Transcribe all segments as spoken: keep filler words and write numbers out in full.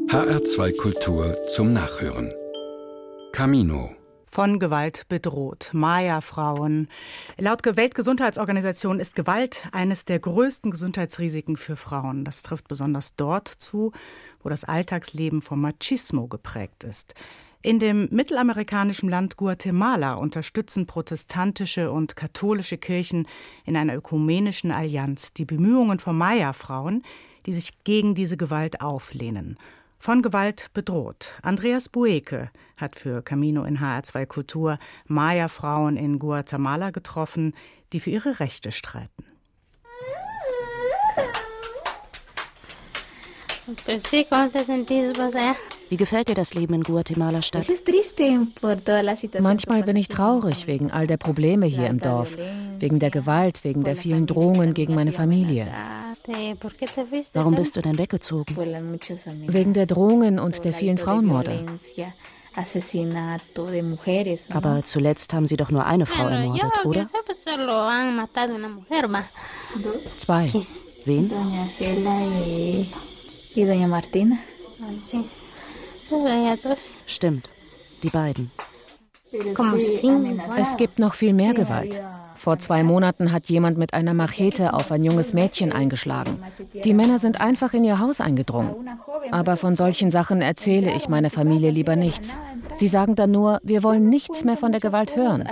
H R zwei Kultur zum Nachhören. Camino. Von Gewalt bedroht. Maya-Frauen. Laut Weltgesundheitsorganisation ist Gewalt eines der größten Gesundheitsrisiken für Frauen. Das trifft besonders dort zu, wo das Alltagsleben vom Machismo geprägt ist. In dem mittelamerikanischen Land Guatemala unterstützen protestantische und katholische Kirchen in einer ökumenischen Allianz die Bemühungen von Maya-Frauen, die sich gegen diese Gewalt auflehnen. Von Gewalt bedroht. Andreas Bueke hat für Camino in H R zwei Kultur Maya-Frauen in Guatemala getroffen, die für ihre Rechte streiten. Wie gefällt dir das Leben in Guatemala-Stadt? Manchmal bin ich traurig wegen all der Probleme hier im Dorf, wegen der Gewalt, wegen der vielen Drohungen gegen meine Familie. Warum bist du denn weggezogen? Wegen der Drohungen und der vielen Frauenmorde. Aber zuletzt haben sie doch nur eine Frau ermordet, oder? Zwei. Wen? Stimmt, die beiden. Es gibt noch viel mehr Gewalt. Vor zwei Monaten hat jemand mit einer Machete auf ein junges Mädchen eingeschlagen. Die Männer sind einfach in ihr Haus eingedrungen. Aber von solchen Sachen erzähle ich meiner Familie lieber nichts. Sie sagen dann nur, wir wollen nichts mehr von der Gewalt hören.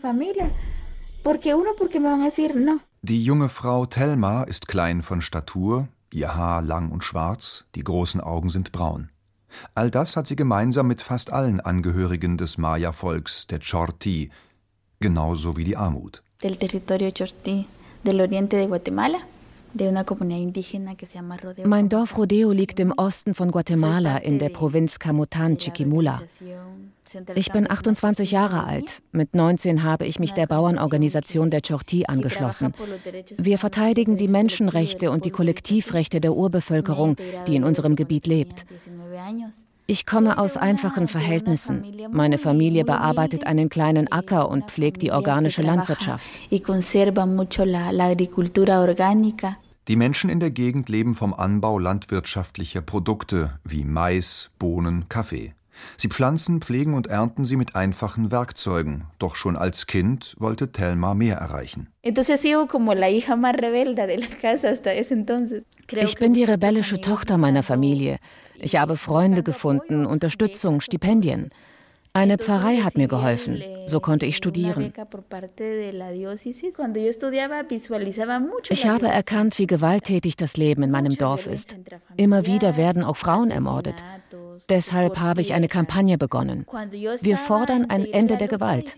Die junge Frau Thelma ist klein von Statur, ihr Haar lang und schwarz, die großen Augen sind braun. All das hat sie gemeinsam mit fast allen Angehörigen des Maya-Volks, der Chortí, genauso wie die Armut. Mein Dorf Rodeo liegt im Osten von Guatemala in der Provinz Camotan, Chiquimula. Ich bin achtundzwanzig Jahre alt. Mit neunzehn habe ich mich der Bauernorganisation der Chortí angeschlossen. Wir verteidigen die Menschenrechte und die Kollektivrechte der Urbevölkerung, die in unserem Gebiet lebt. Ich komme aus einfachen Verhältnissen. Meine Familie bearbeitet einen kleinen Acker und pflegt die organische Landwirtschaft. Die Menschen in der Gegend leben vom Anbau landwirtschaftlicher Produkte wie Mais, Bohnen, Kaffee. Sie pflanzen, pflegen und ernten sie mit einfachen Werkzeugen. Doch schon als Kind wollte Thelma mehr erreichen. Ich bin die rebellische Tochter meiner Familie. Ich habe Freunde gefunden, Unterstützung, Stipendien. Eine Pfarrei hat mir geholfen. So konnte ich studieren. Ich habe erkannt, wie gewalttätig das Leben in meinem Dorf ist. Immer wieder werden auch Frauen ermordet. Deshalb habe ich eine Kampagne begonnen. Wir fordern ein Ende der Gewalt.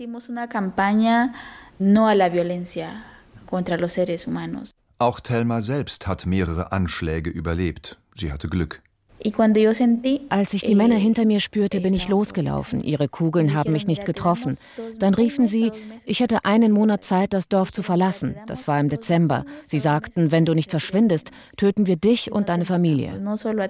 Auch Thelma selbst hat mehrere Anschläge überlebt. Sie hatte Glück. Als ich die Männer hinter mir spürte, bin ich losgelaufen. Ihre Kugeln haben mich nicht getroffen. Dann riefen sie, ich hätte einen Monat Zeit, das Dorf zu verlassen. Das war im Dezember. Sie sagten, wenn du nicht verschwindest, töten wir dich und deine Familie.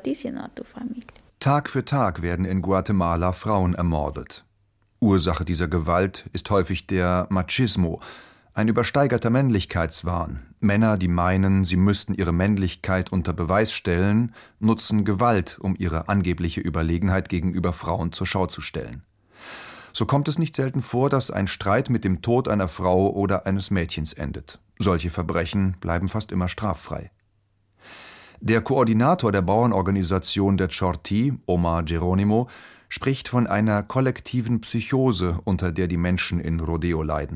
Tag für Tag werden in Guatemala Frauen ermordet. Ursache dieser Gewalt ist häufig der Machismo, ein übersteigerter Männlichkeitswahn. Männer, die meinen, sie müssten ihre Männlichkeit unter Beweis stellen, nutzen Gewalt, um ihre angebliche Überlegenheit gegenüber Frauen zur Schau zu stellen. So kommt es nicht selten vor, dass ein Streit mit dem Tod einer Frau oder eines Mädchens endet. Solche Verbrechen bleiben fast immer straffrei. Der Koordinator der Bauernorganisation der Chortí, Omar Geronimo, spricht von einer kollektiven Psychose, unter der die Menschen in Rodeo leiden.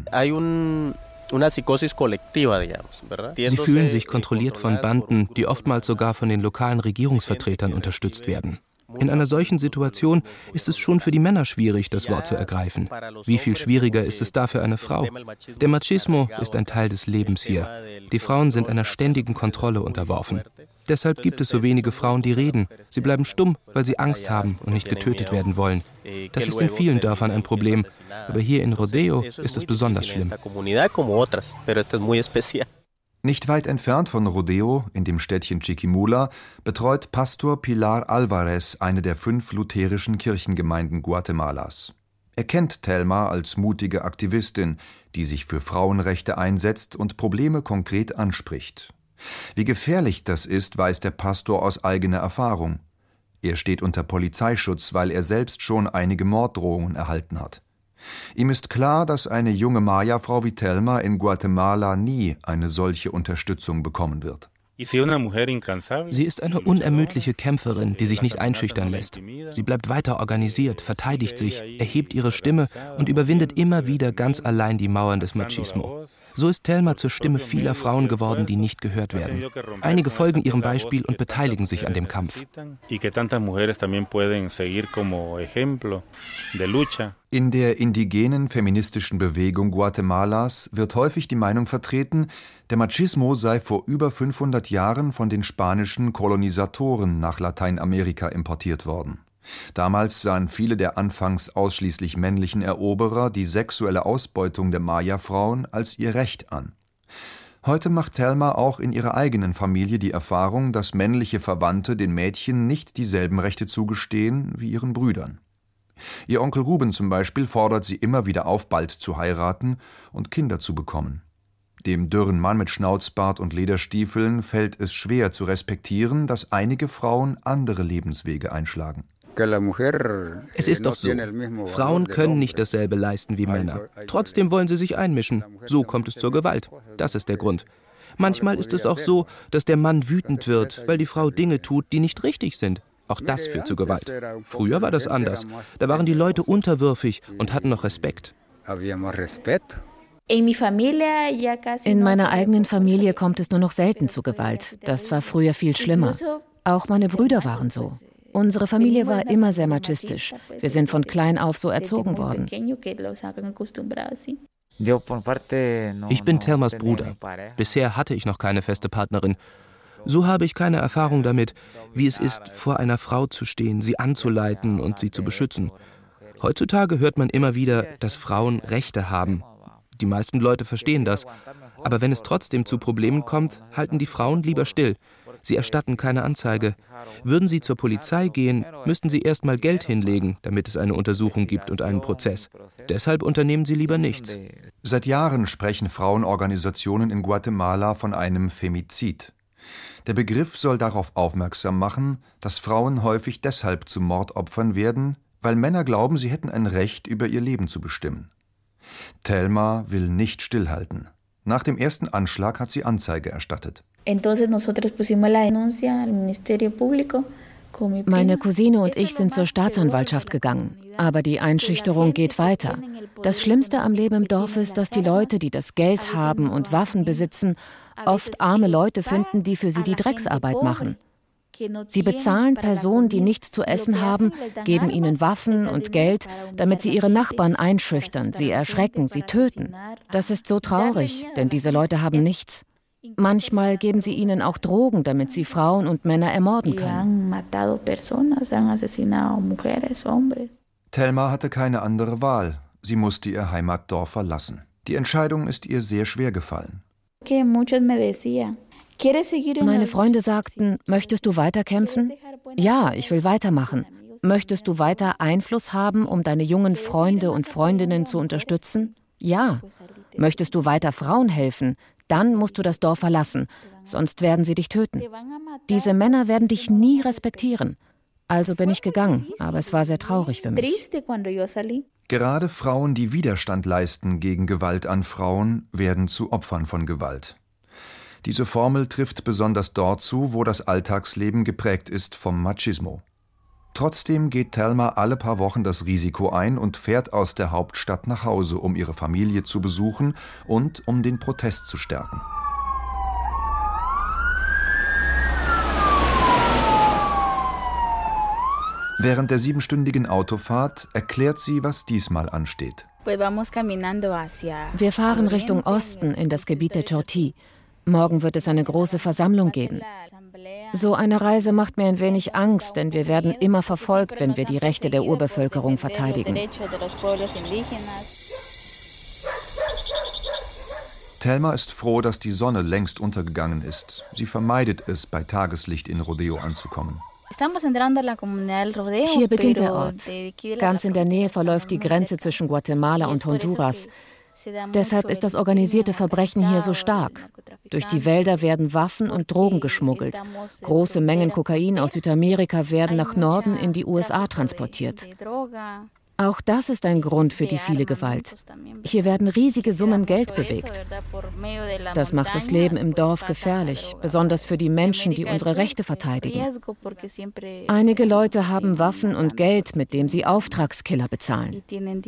Sie fühlen sich kontrolliert von Banden, die oftmals sogar von den lokalen Regierungsvertretern unterstützt werden. In einer solchen Situation ist es schon für die Männer schwierig, das Wort zu ergreifen. Wie viel schwieriger ist es da für eine Frau? Der Machismo ist ein Teil des Lebens hier. Die Frauen sind einer ständigen Kontrolle unterworfen. Deshalb gibt es so wenige Frauen, die reden. Sie bleiben stumm, weil sie Angst haben und nicht getötet werden wollen. Das ist in vielen Dörfern ein Problem, aber hier in Rodeo ist es besonders schlimm. Nicht weit entfernt von Rodeo, in dem Städtchen Chiquimula, betreut Pastor Pilar Alvarez eine der fünf lutherischen Kirchengemeinden Guatemalas. Er kennt Thelma als mutige Aktivistin, die sich für Frauenrechte einsetzt und Probleme konkret anspricht. Wie gefährlich das ist, weiß der Pastor aus eigener Erfahrung. Er steht unter Polizeischutz, weil er selbst schon einige Morddrohungen erhalten hat. Ihm ist klar, dass eine junge Maya-Frau wie Thelma in Guatemala nie eine solche Unterstützung bekommen wird. Sie ist eine unermüdliche Kämpferin, die sich nicht einschüchtern lässt. Sie bleibt weiter organisiert, verteidigt sich, erhebt ihre Stimme und überwindet immer wieder ganz allein die Mauern des Machismo. So ist Thelma zur Stimme vieler Frauen geworden, die nicht gehört werden. Einige folgen ihrem Beispiel und beteiligen sich an dem Kampf. In der indigenen feministischen Bewegung Guatemalas wird häufig die Meinung vertreten, der Machismo sei vor über fünfhundert Jahren von den spanischen Kolonisatoren nach Lateinamerika importiert worden. Damals sahen viele der anfangs ausschließlich männlichen Eroberer die sexuelle Ausbeutung der Maya-Frauen als ihr Recht an. Heute macht Thelma auch in ihrer eigenen Familie die Erfahrung, dass männliche Verwandte den Mädchen nicht dieselben Rechte zugestehen wie ihren Brüdern. Ihr Onkel Ruben zum Beispiel fordert sie immer wieder auf, bald zu heiraten und Kinder zu bekommen. Dem dürren Mann mit Schnauzbart und Lederstiefeln fällt es schwer zu respektieren, dass einige Frauen andere Lebenswege einschlagen. Es ist doch so, Frauen können nicht dasselbe leisten wie Männer. Trotzdem wollen sie sich einmischen. So kommt es zur Gewalt. Das ist der Grund. Manchmal ist es auch so, dass der Mann wütend wird, weil die Frau Dinge tut, die nicht richtig sind. Auch das führt zu Gewalt. Früher war das anders. Da waren die Leute unterwürfig und hatten noch Respekt. In meiner eigenen Familie kommt es nur noch selten zu Gewalt. Das war früher viel schlimmer. Auch meine Brüder waren so. Unsere Familie war immer sehr machistisch. Wir sind von klein auf so erzogen worden. Ich bin Thelmas Bruder. Bisher hatte ich noch keine feste Partnerin. So habe ich keine Erfahrung damit, wie es ist, vor einer Frau zu stehen, sie anzuleiten und sie zu beschützen. Heutzutage hört man immer wieder, dass Frauen Rechte haben. Die meisten Leute verstehen das. Aber wenn es trotzdem zu Problemen kommt, halten die Frauen lieber still. Sie erstatten keine Anzeige. Würden sie zur Polizei gehen, müssten sie erst mal Geld hinlegen, damit es eine Untersuchung gibt und einen Prozess. Deshalb unternehmen sie lieber nichts. Seit Jahren sprechen Frauenorganisationen in Guatemala von einem Femizid. Der Begriff soll darauf aufmerksam machen, dass Frauen häufig deshalb zu Mordopfern werden, weil Männer glauben, sie hätten ein Recht, über ihr Leben zu bestimmen. Thelma will nicht stillhalten. Nach dem ersten Anschlag hat sie Anzeige erstattet. Meine Cousine und ich sind zur Staatsanwaltschaft gegangen. Aber die Einschüchterung geht weiter. Das Schlimmste am Leben im Dorf ist, dass die Leute, die das Geld haben und Waffen besitzen, oft arme Leute finden, die für sie die Drecksarbeit machen. Sie bezahlen Personen, die nichts zu essen haben, geben ihnen Waffen und Geld, damit sie ihre Nachbarn einschüchtern, sie erschrecken, sie töten. Das ist so traurig, denn diese Leute haben nichts. Manchmal geben sie ihnen auch Drogen, damit sie Frauen und Männer ermorden können. Thelma hatte keine andere Wahl. Sie musste ihr Heimatdorf verlassen. Die Entscheidung ist ihr sehr schwer gefallen. Meine Freunde sagten, möchtest du weiterkämpfen? Ja, ich will weitermachen. Möchtest du weiter Einfluss haben, um deine jungen Freunde und Freundinnen zu unterstützen? Ja. Möchtest du weiter Frauen helfen? Dann musst du das Dorf verlassen, sonst werden sie dich töten. Diese Männer werden dich nie respektieren. Also bin ich gegangen, aber es war sehr traurig für mich. Gerade Frauen, die Widerstand leisten gegen Gewalt an Frauen, werden zu Opfern von Gewalt. Diese Formel trifft besonders dort zu, wo das Alltagsleben geprägt ist vom Machismo. Trotzdem geht Thelma alle paar Wochen das Risiko ein und fährt aus der Hauptstadt nach Hause, um ihre Familie zu besuchen und um den Protest zu stärken. Während der siebenstündigen Autofahrt erklärt sie, was diesmal ansteht. Wir fahren Richtung Osten in das Gebiet der Chortí. Morgen wird es eine große Versammlung geben. So eine Reise macht mir ein wenig Angst, denn wir werden immer verfolgt, wenn wir die Rechte der Urbevölkerung verteidigen. Thelma ist froh, dass die Sonne längst untergegangen ist. Sie vermeidet es, bei Tageslicht in Rodeo anzukommen. Hier beginnt der Ort. Ganz in der Nähe verläuft die Grenze zwischen Guatemala und Honduras. Deshalb ist das organisierte Verbrechen hier so stark. Durch die Wälder werden Waffen und Drogen geschmuggelt. Große Mengen Kokain aus Südamerika werden nach Norden in die U S A transportiert. Auch das ist ein Grund für die viele Gewalt. Hier werden riesige Summen Geld bewegt. Das macht das Leben im Dorf gefährlich, besonders für die Menschen, die unsere Rechte verteidigen. Einige Leute haben Waffen und Geld, mit dem sie Auftragskiller bezahlen.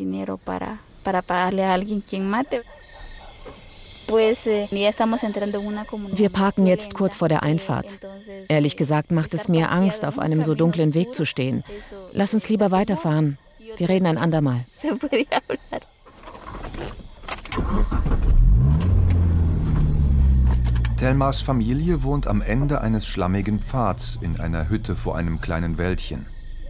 Wir parken jetzt kurz vor der Einfahrt. Ehrlich gesagt macht es mir Angst, auf einem so dunklen Weg zu stehen. Lass uns lieber weiterfahren. Wir reden ein andermal. Thelmas Familie wohnt am Ende eines schlammigen Pfads in einer Hütte vor einem kleinen Wäldchen.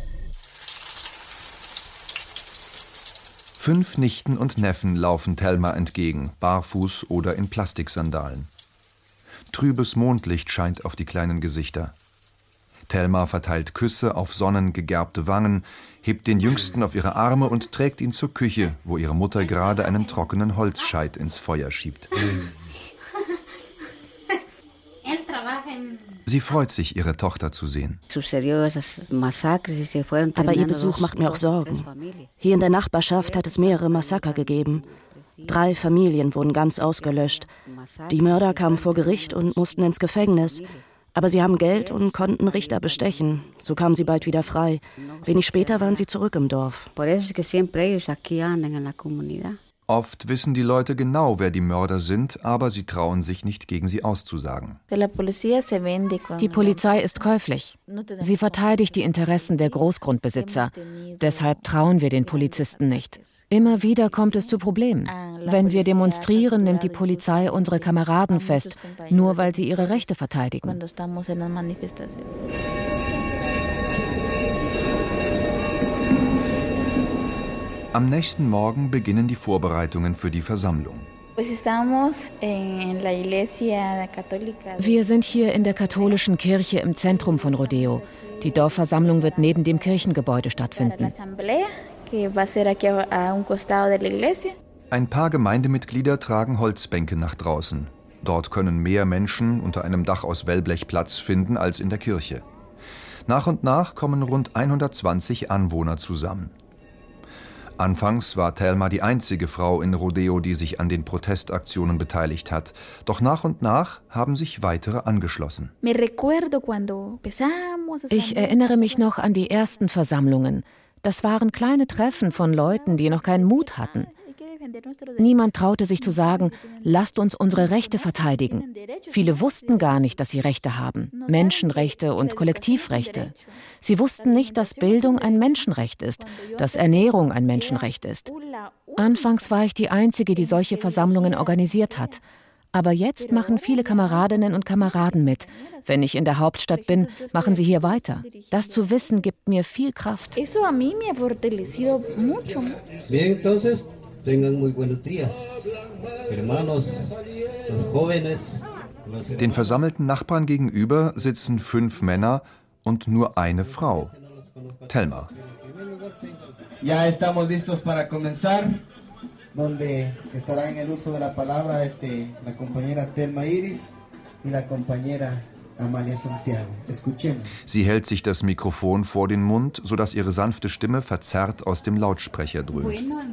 Fünf Nichten und Neffen laufen Thelma entgegen, barfuß oder in Plastiksandalen. Trübes Mondlicht scheint auf die kleinen Gesichter. Thelma verteilt Küsse auf sonnengegerbte Wangen, hebt den Jüngsten auf ihre Arme und trägt ihn zur Küche, wo ihre Mutter gerade einen trockenen Holzscheit ins Feuer schiebt. Sie freut sich, ihre Tochter zu sehen. Aber ihr Besuch macht mir auch Sorgen. Hier in der Nachbarschaft hat es mehrere Massaker gegeben. Drei Familien wurden ganz ausgelöscht. Die Mörder kamen vor Gericht und mussten ins Gefängnis. Aber sie haben Geld und konnten Richter bestechen. So kamen sie bald wieder frei. Wenig später waren sie zurück im Dorf. Oft wissen die Leute genau, wer die Mörder sind, aber sie trauen sich nicht, gegen sie auszusagen. Die Polizei ist käuflich. Sie verteidigt die Interessen der Großgrundbesitzer. Deshalb trauen wir den Polizisten nicht. Immer wieder kommt es zu Problemen. Wenn wir demonstrieren, nimmt die Polizei unsere Kameraden fest, nur weil sie ihre Rechte verteidigen. Am nächsten Morgen beginnen die Vorbereitungen für die Versammlung. Wir sind hier in der katholischen Kirche im Zentrum von Rodeo. Die Dorfversammlung wird neben dem Kirchengebäude stattfinden. Ein paar Gemeindemitglieder tragen Holzbänke nach draußen. Dort können mehr Menschen unter einem Dach aus Wellblech Platz finden als in der Kirche. Nach und nach kommen rund hundertzwanzig Anwohner zusammen. Anfangs war Thelma die einzige Frau in Rodeo, die sich an den Protestaktionen beteiligt hat. Doch nach und nach haben sich weitere angeschlossen. Ich erinnere mich noch an die ersten Versammlungen. Das waren kleine Treffen von Leuten, die noch keinen Mut hatten. Niemand traute sich zu sagen, lasst uns unsere Rechte verteidigen. Viele wussten gar nicht, dass sie Rechte haben, Menschenrechte und Kollektivrechte. Sie wussten nicht, dass Bildung ein Menschenrecht ist, dass Ernährung ein Menschenrecht ist. Anfangs war ich die Einzige, die solche Versammlungen organisiert hat. Aber jetzt machen viele Kameradinnen und Kameraden mit. Wenn ich in der Hauptstadt bin, machen sie hier weiter. Das zu wissen, gibt mir viel Kraft. Den versammelten Nachbarn gegenüber sitzen fünf Männer und nur eine Frau, Thelma. Ya estamos listos para comenzar, donde estará en el uso de la palabra este, la compañera Thelma Iris y la compañera Amalia Santiago. Escuchemos. Sie hält sich das Mikrofon vor den Mund, sodass ihre sanfte Stimme verzerrt aus dem Lautsprecher dröhnt.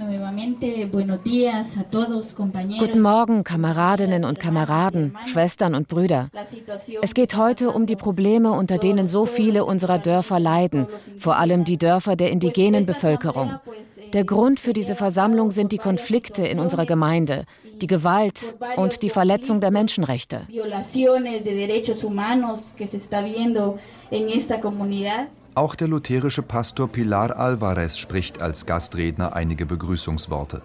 Guten Morgen, Kameradinnen und Kameraden, Schwestern und Brüder. Es geht heute um die Probleme, unter denen so viele unserer Dörfer leiden, vor allem die Dörfer der indigenen Bevölkerung. Der Grund für diese Versammlung sind die Konflikte in unserer Gemeinde, die Gewalt und die Verletzung der Menschenrechte. Auch der lutherische Pastor Pilar Alvarez spricht als Gastredner einige Begrüßungsworte.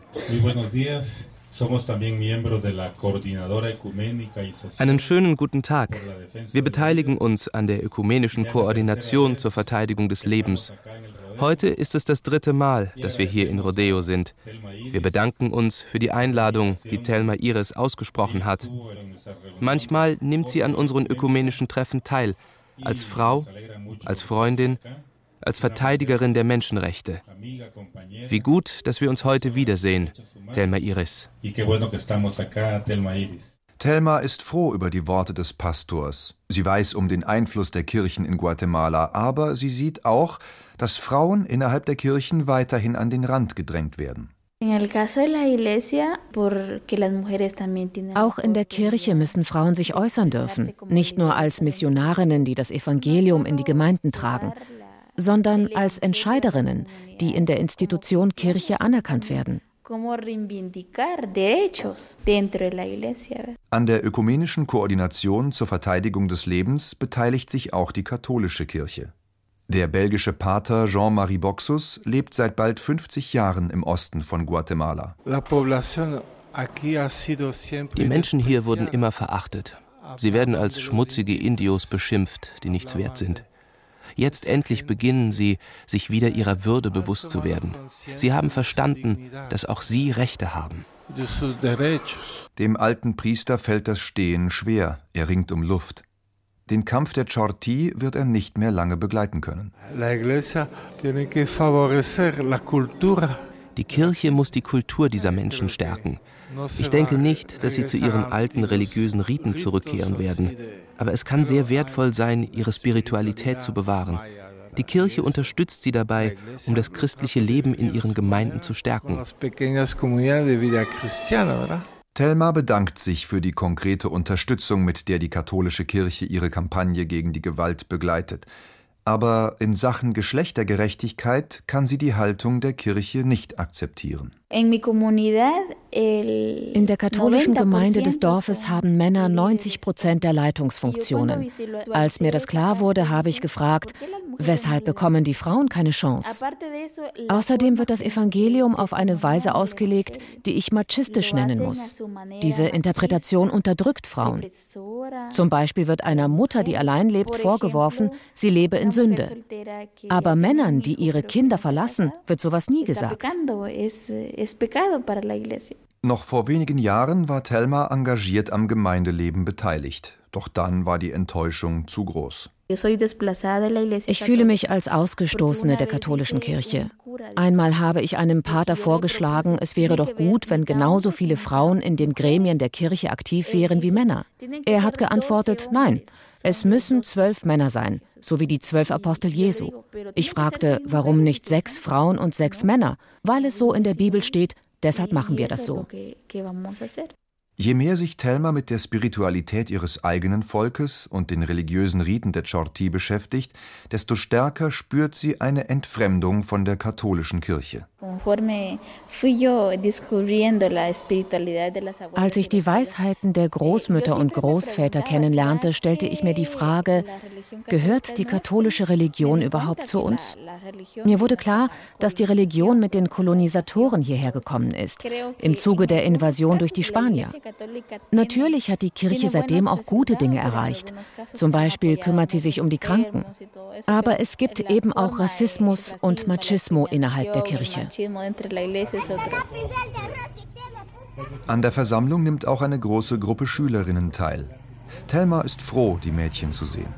Einen schönen guten Tag. Wir beteiligen uns an der ökumenischen Koordination zur Verteidigung des Lebens. Heute ist es das dritte Mal, dass wir hier in Rodeo sind. Wir bedanken uns für die Einladung, die Thelma Iris ausgesprochen hat. Manchmal nimmt sie an unseren ökumenischen Treffen teil, als Frau, als Freundin, als Verteidigerin der Menschenrechte. Wie gut, dass wir uns heute wiedersehen. Thelma Iris. Thelma ist froh über die Worte des Pastors. Sie weiß um den Einfluss der Kirchen in Guatemala, aber sie sieht auch, dass Frauen innerhalb der Kirchen weiterhin an den Rand gedrängt werden. Auch in der Kirche müssen Frauen sich äußern dürfen, nicht nur als Missionarinnen, die das Evangelium in die Gemeinden tragen, sondern als Entscheiderinnen, die in der Institution Kirche anerkannt werden. An der ökumenischen Koordination zur Verteidigung des Lebens beteiligt sich auch die katholische Kirche. Der belgische Pater Jean-Marie Boxus lebt seit bald fünfzig Jahren im Osten von Guatemala. Die Menschen hier wurden immer verachtet. Sie werden als schmutzige Indios beschimpft, die nichts wert sind. Jetzt endlich beginnen sie, sich wieder ihrer Würde bewusst zu werden. Sie haben verstanden, dass auch sie Rechte haben. Dem alten Priester fällt das Stehen schwer, er ringt um Luft. Den Kampf der Chorti wird er nicht mehr lange begleiten können. Die Kirche muss die Kultur dieser Menschen stärken. Ich denke nicht, dass sie zu ihren alten religiösen Riten zurückkehren werden. Aber es kann sehr wertvoll sein, ihre Spiritualität zu bewahren. Die Kirche unterstützt sie dabei, um das christliche Leben in ihren Gemeinden zu stärken. Thelma bedankt sich für die konkrete Unterstützung, mit der die katholische Kirche ihre Kampagne gegen die Gewalt begleitet. Aber in Sachen Geschlechtergerechtigkeit kann sie die Haltung der Kirche nicht akzeptieren. In der katholischen Gemeinde des Dorfes haben Männer neunzig Prozent der Leitungsfunktionen. Als mir das klar wurde, habe ich gefragt, weshalb bekommen die Frauen keine Chance? Außerdem wird das Evangelium auf eine Weise ausgelegt, die ich machistisch nennen muss. Diese Interpretation unterdrückt Frauen. Zum Beispiel wird einer Mutter, die allein lebt, vorgeworfen, sie lebe in Sünde. Aber Männern, die ihre Kinder verlassen, wird sowas nie gesagt. Noch vor wenigen Jahren war Thelma engagiert am Gemeindeleben beteiligt. Doch dann war die Enttäuschung zu groß. Ich fühle mich als Ausgestoßene der katholischen Kirche. Einmal habe ich einem Pater vorgeschlagen, es wäre doch gut, wenn genauso viele Frauen in den Gremien der Kirche aktiv wären wie Männer. Er hat geantwortet, nein, es müssen zwölf Männer sein, so wie die zwölf Apostel Jesu. Ich fragte, warum nicht sechs Frauen und sechs Männer? Weil es so in der Bibel steht, deshalb machen wir das so. Je mehr sich Thelma mit der Spiritualität ihres eigenen Volkes und den religiösen Riten der Chorti beschäftigt, desto stärker spürt sie eine Entfremdung von der katholischen Kirche. Als ich die Weisheiten der Großmütter und Großväter kennenlernte, stellte ich mir die Frage, gehört die katholische Religion überhaupt zu uns? Mir wurde klar, dass die Religion mit den Kolonisatoren hierher gekommen ist, im Zuge der Invasion durch die Spanier. Natürlich hat die Kirche seitdem auch gute Dinge erreicht. Zum Beispiel kümmert sie sich um die Kranken. Aber es gibt eben auch Rassismus und Machismo innerhalb der Kirche. An der Versammlung nimmt auch eine große Gruppe Schülerinnen teil. Thelma ist froh, die Mädchen zu sehen.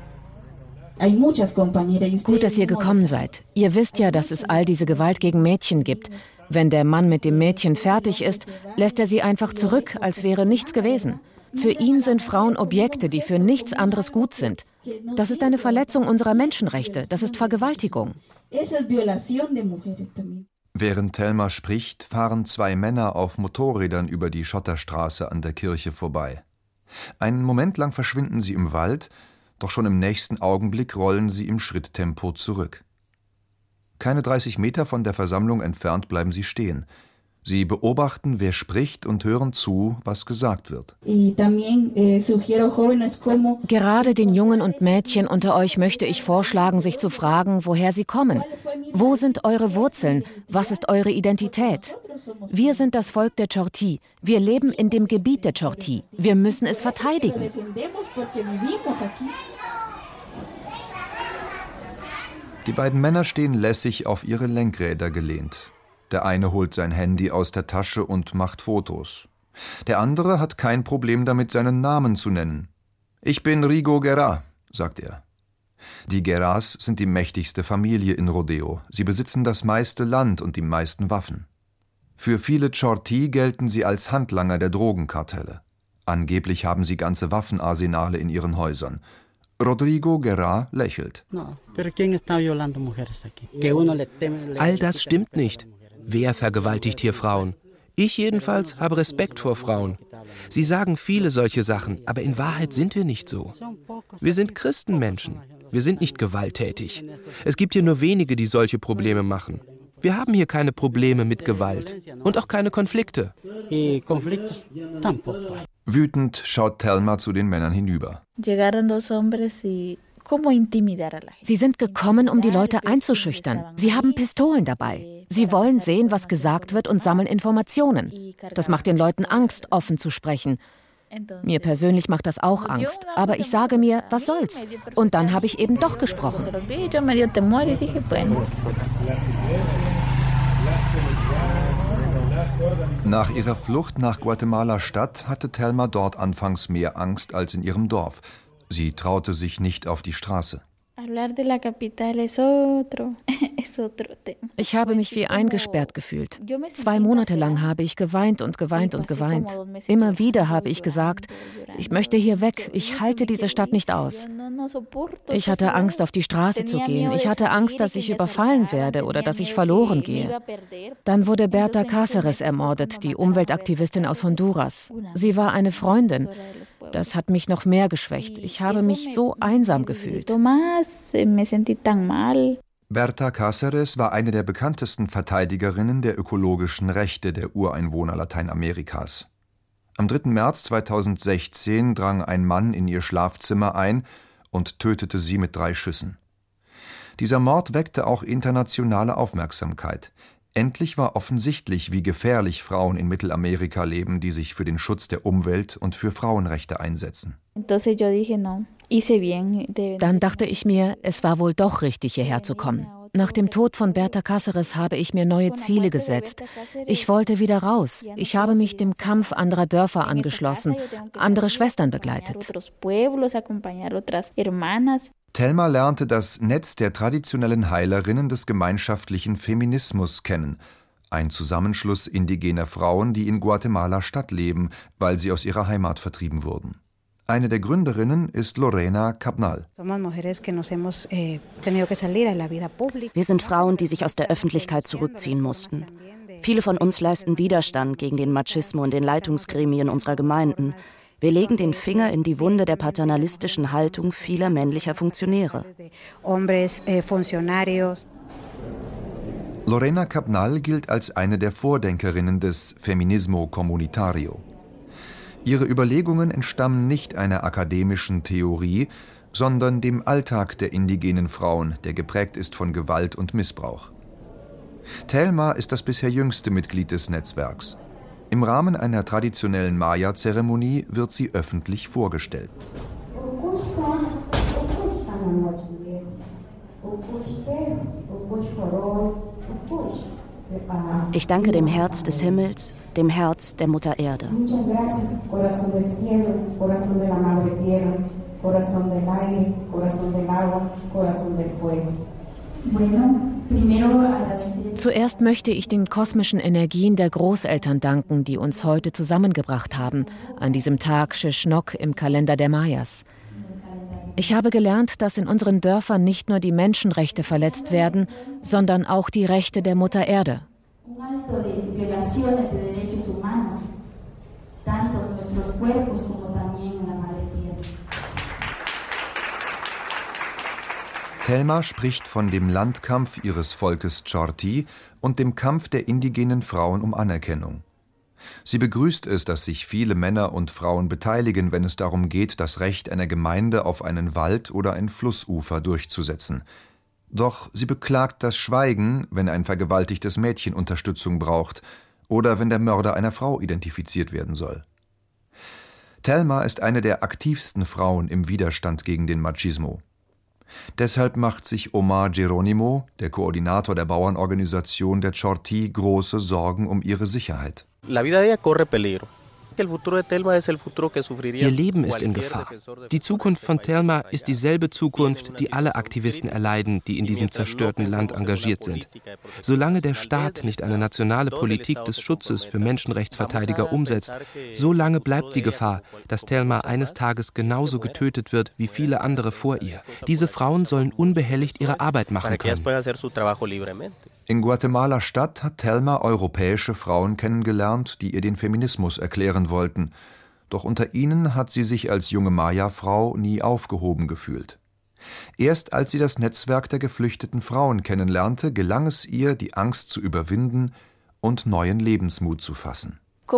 Gut, dass ihr gekommen seid. Ihr wisst ja, dass es all diese Gewalt gegen Mädchen gibt. Wenn der Mann mit dem Mädchen fertig ist, lässt er sie einfach zurück, als wäre nichts gewesen. Für ihn sind Frauen Objekte, die für nichts anderes gut sind. Das ist eine Verletzung unserer Menschenrechte. Das ist Vergewaltigung. Während Thelma spricht, fahren zwei Männer auf Motorrädern über die Schotterstraße an der Kirche vorbei. Einen Moment lang verschwinden sie im Wald, doch schon im nächsten Augenblick rollen sie im Schritttempo zurück. Keine dreißig Meter von der Versammlung entfernt bleiben sie stehen. Sie beobachten, wer spricht, und hören zu, was gesagt wird. Gerade den Jungen und Mädchen unter euch möchte ich vorschlagen, sich zu fragen, woher sie kommen. Wo sind eure Wurzeln? Was ist eure Identität? Wir sind das Volk der Chorti. Wir leben in dem Gebiet der Chorti. Wir müssen es verteidigen. Die beiden Männer stehen lässig auf ihre Lenkräder gelehnt. Der eine holt sein Handy aus der Tasche und macht Fotos. Der andere hat kein Problem damit, seinen Namen zu nennen. »Ich bin Rigo Guerra«, sagt er. Die Guerras sind die mächtigste Familie in Rodeo. Sie besitzen das meiste Land und die meisten Waffen. Für viele Chorti gelten sie als Handlanger der Drogenkartelle. Angeblich haben sie ganze Waffenarsenale in ihren Häusern. Rodrigo Guerra lächelt. All das stimmt nicht. Wer vergewaltigt hier Frauen? Ich jedenfalls habe Respekt vor Frauen. Sie sagen viele solche Sachen, aber in Wahrheit sind wir nicht so. Wir sind Christenmenschen. Wir sind nicht gewalttätig. Es gibt hier nur wenige, die solche Probleme machen. Wir haben hier keine Probleme mit Gewalt und auch keine Konflikte. Wütend schaut Thelma zu den Männern hinüber. Sie sind gekommen, um die Leute einzuschüchtern. Sie haben Pistolen dabei. Sie wollen sehen, was gesagt wird und sammeln Informationen. Das macht den Leuten Angst, offen zu sprechen. Mir persönlich macht das auch Angst. Aber ich sage mir, was soll's? Und dann habe ich eben doch gesprochen. Nach ihrer Flucht nach Guatemala-Stadt hatte Thelma dort anfangs mehr Angst als in ihrem Dorf. Sie traute sich nicht auf die Straße. Ich habe mich wie eingesperrt gefühlt. Zwei Monate lang habe ich geweint und geweint und geweint. Immer wieder habe ich gesagt, ich möchte hier weg, ich halte diese Stadt nicht aus. Ich hatte Angst, auf die Straße zu gehen. Ich hatte Angst, dass ich überfallen werde oder dass ich verloren gehe. Dann wurde Berta Cáceres ermordet, die Umweltaktivistin aus Honduras. Sie war eine Freundin. Das hat mich noch mehr geschwächt. Ich habe mich so einsam gefühlt. Berta Cáceres war eine der bekanntesten Verteidigerinnen der ökologischen Rechte der Ureinwohner Lateinamerikas. Am dritten März zweitausendsechzehn drang ein Mann in ihr Schlafzimmer ein und tötete sie mit drei Schüssen. Dieser Mord weckte auch internationale Aufmerksamkeit. Endlich war offensichtlich, wie gefährlich Frauen in Mittelamerika leben, die sich für den Schutz der Umwelt und für Frauenrechte einsetzen. Dann dachte ich mir, es war wohl doch richtig, hierher zu kommen. Nach dem Tod von Berta Cáceres habe ich mir neue Ziele gesetzt. Ich wollte wieder raus. Ich habe mich dem Kampf anderer Dörfer angeschlossen, andere Schwestern begleitet. Thelma lernte das Netz der traditionellen Heilerinnen des gemeinschaftlichen Feminismus kennen, ein Zusammenschluss indigener Frauen, die in Guatemala-Stadt leben, weil sie aus ihrer Heimat vertrieben wurden. Eine der Gründerinnen ist Lorena Cabnal. Wir sind Frauen, die sich aus der Öffentlichkeit zurückziehen mussten. Viele von uns leisten Widerstand gegen den Machismo in den Leitungsgremien unserer Gemeinden. Wir legen den Finger in die Wunde der paternalistischen Haltung vieler männlicher Funktionäre. Lorena Cabnal gilt als eine der Vordenkerinnen des Feminismo Comunitario. Ihre Überlegungen entstammen nicht einer akademischen Theorie, sondern dem Alltag der indigenen Frauen, der geprägt ist von Gewalt und Missbrauch. Thelma ist das bisher jüngste Mitglied des Netzwerks. Im Rahmen einer traditionellen Maya-Zeremonie wird sie öffentlich vorgestellt. Ich danke dem Herz des Himmels, dem Herz der Mutter Erde. Zuerst möchte ich den kosmischen Energien der Großeltern danken, die uns heute zusammengebracht haben, an diesem Tag Xixnok im Kalender der Mayas. Ich habe gelernt, dass in unseren Dörfern nicht nur die Menschenrechte verletzt werden, sondern auch die Rechte der Mutter Erde. Thelma spricht von dem Landkampf ihres Volkes Chorti und dem Kampf der indigenen Frauen um Anerkennung. Sie begrüßt es, dass sich viele Männer und Frauen beteiligen, wenn es darum geht, das Recht einer Gemeinde auf einen Wald oder ein Flussufer durchzusetzen. Doch sie beklagt das Schweigen, wenn ein vergewaltigtes Mädchen Unterstützung braucht oder wenn der Mörder einer Frau identifiziert werden soll. Thelma ist eine der aktivsten Frauen im Widerstand gegen den Machismo. Deshalb macht sich Omar Geronimo, der Koordinator der Bauernorganisation der Chorti, große Sorgen um ihre Sicherheit. Ihr Leben ist in Gefahr. Die Zukunft von Thelma ist dieselbe Zukunft, die alle Aktivisten erleiden, die in diesem zerstörten Land engagiert sind. Solange der Staat nicht eine nationale Politik des Schutzes für Menschenrechtsverteidiger umsetzt, solange bleibt die Gefahr, dass Thelma eines Tages genauso getötet wird wie viele andere vor ihr. Diese Frauen sollen unbehelligt ihre Arbeit machen können. In Guatemala-Stadt hat Thelma europäische Frauen kennengelernt, die ihr den Feminismus erklären wollten. Doch unter ihnen hat sie sich als junge Maya-Frau nie aufgehoben gefühlt. Erst als sie das Netzwerk der geflüchteten Frauen kennenlernte, gelang es ihr, die Angst zu überwinden und neuen Lebensmut zu fassen.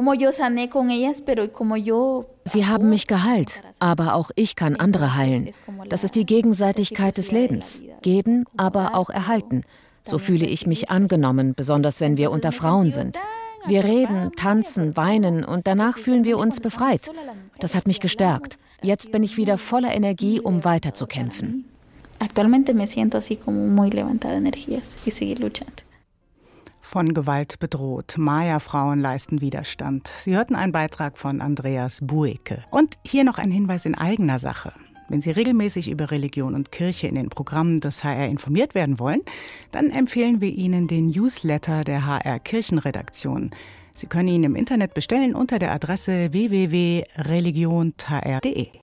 Sie haben mich geheilt, aber auch ich kann andere heilen. Das ist die Gegenseitigkeit des Lebens. Geben, aber auch erhalten. So fühle ich mich angenommen, besonders wenn wir unter Frauen sind. Wir reden, tanzen, weinen und danach fühlen wir uns befreit. Das hat mich gestärkt. Jetzt bin ich wieder voller Energie, um weiterzukämpfen. Von Gewalt bedroht. Maya-Frauen leisten Widerstand. Sie hörten einen Beitrag von Andreas Bueke. Und hier noch ein Hinweis in eigener Sache. Wenn Sie regelmäßig über Religion und Kirche in den Programmen des H R informiert werden wollen, dann empfehlen wir Ihnen den Newsletter der H R Kirchenredaktion. Sie können ihn im Internet bestellen unter der Adresse w w w punkt religion punkt h r punkt d e.